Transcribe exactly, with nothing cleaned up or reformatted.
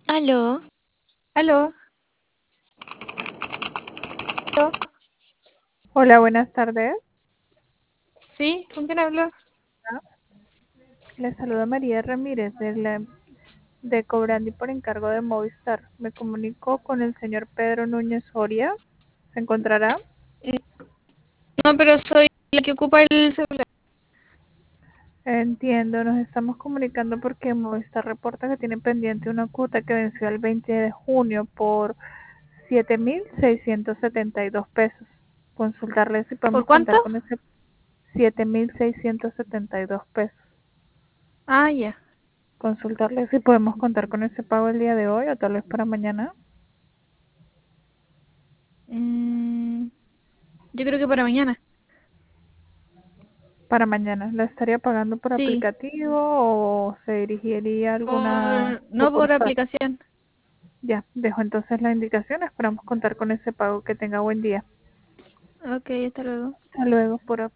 Aló, Aló, hola, buenas tardes. ¿sí? ¿Con quién hablo? Le saluda María Ramírez de, la, de Cobrandi por encargo de Movistar. Me comunico con el señor Pedro Núñez Soria. ¿Se encontrará? No, pero soy la que ocupa el celular. Entiendo, nos estamos comunicando porque Movistar reporta que tiene pendiente una cuota que venció el veinte de junio por siete mil seiscientos setenta y dos pesos. Consultarle si ¿Por podemos cuánto? contar con ese siete mil seiscientos setenta y dos pesos. Ah, ya. Consultarle si podemos contar con ese pago el día de hoy o tal vez para mañana. Mm, yo creo que para mañana. Para mañana. ¿La estaría pagando por Sí, aplicativo o se dirigiría a alguna por... no por sucursal? aplicación. Ya, dejo entonces la indicación. Esperamos contar con ese pago. Que tenga buen día. Ok, hasta luego. Hasta luego por